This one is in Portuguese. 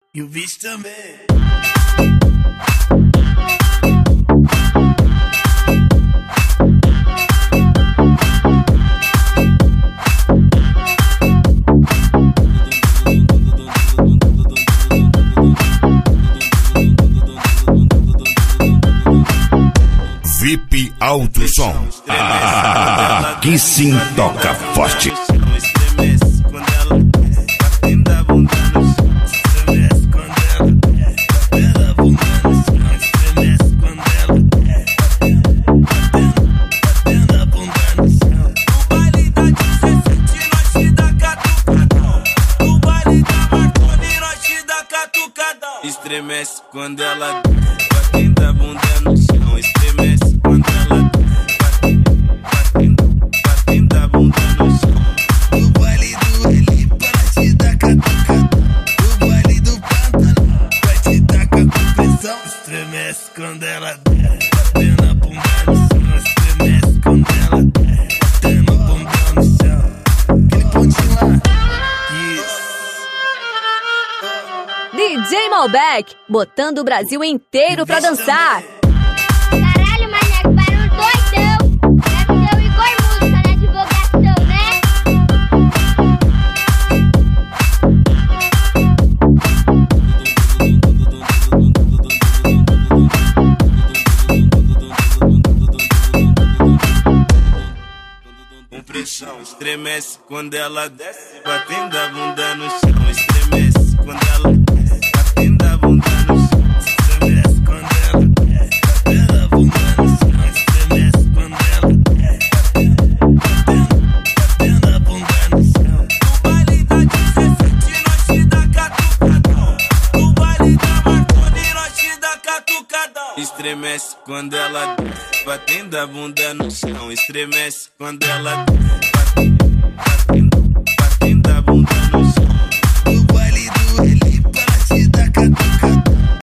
E o bicho também. VIP Alto Som. Aqui sim toca forte. Estremece quando ela batendo a bunda no chão. Estremece quando ela batendo a bunda no chão. O baile do Eli para te dar catucada. O baile do Pantano vai te dar pressão. Estremece quando ela batendo a bunda no chão. Estremece quando ela batendo a bunda no chão. Aquele pontinho lá. DJ Malbec, botando o Brasil inteiro pra dançar. Caralho, maneco, barulho doidão. Deve ser o Igor Música na divulgação, né? Com pressão, estremece quando ela desce, batendo a bunda no chão. Estremece quando ela desce, batendo a bunda no chão. Estremece quando ela desce, batendo a bunda no chão. Estremece quando ela desce, batendo a bunda no chão. No baile da 17 nós te dá catucadão. No baile da Marconi nós te dá catucadão. Estremece quando ela desce, batendo a bunda no chão. Estremece quando ela desce.